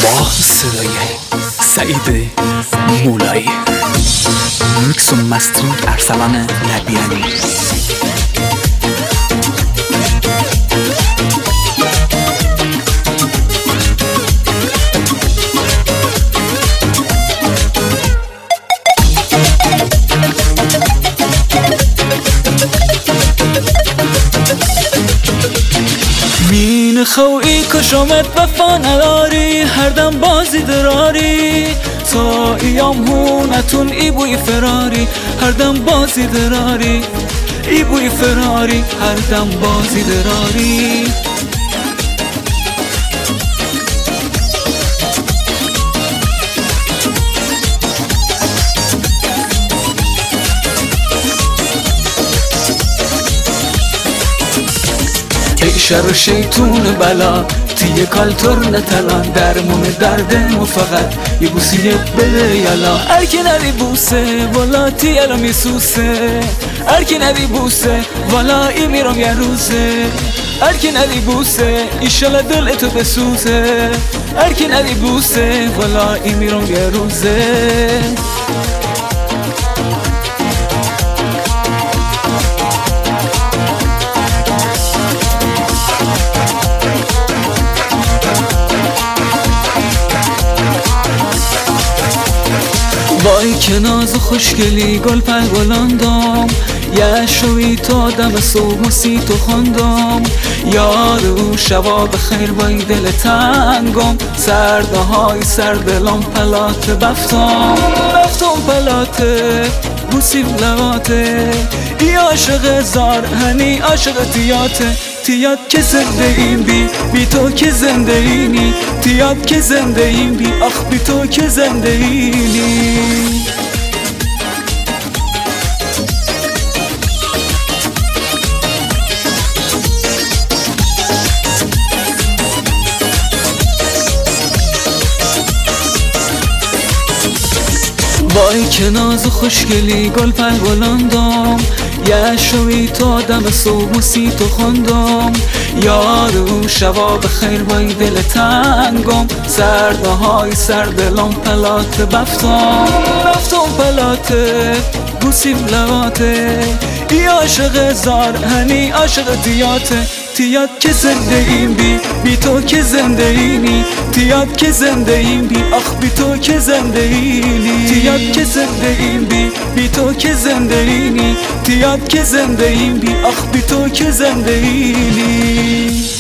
با صدای سعید مولایی، میکس و مسترینگ ارسلان نبیانی. مین خویی کشامت وفا نداری، هر دم بازی دراری تا ایام هونتون ای بوی فراری، هر دم بازی دراری ای بوی فراری، هر دم بازی دراری. ای شر و شیطون بلا تیه کالتور نتلان، درمون دردم و فقط یه بوسی بده یلا. ارکی ندی بوسه والا تیه میسوسه، ارکی ندی بوسه والا ای میرم یه روزه، ارکی ندی بوسه ایشالا دل تو بسوزه، ارکی ندی بوسه والا ای میرم یه روزه. وای که ناز و خوشگلی گل پلولاندم، یه شوی تا دم صبح موسی تو خواندم، یاد او شبا بخیر بای دل تنگم، سرده های سردلم پلات بفتم پلاته بوسی لواته، ای عاشق زار هنی عاشق تیاد که زنده این بی تو که زنده اینی، تیاد که زنده این بی آخ بی تو که زنده اینی. وای که ناز و خوشگلی گل پلولاندم، یه شوی تا دم صبح موسی تو خواندم، یاد او شبا بخیر بای دل تنگم، سرده های سردلم پلات بفتم پلاته بوسی لواته، ای عاشق زار هنی عاشق تیاد که زنده این بی تو که زنده اینی، تیاد که زنده این بی آخ بی تو که زنده اینی، تیاد که زنده این بی تو که زنده اینی، تیاد که زنده این بی آخ بی تو که زنده اینی.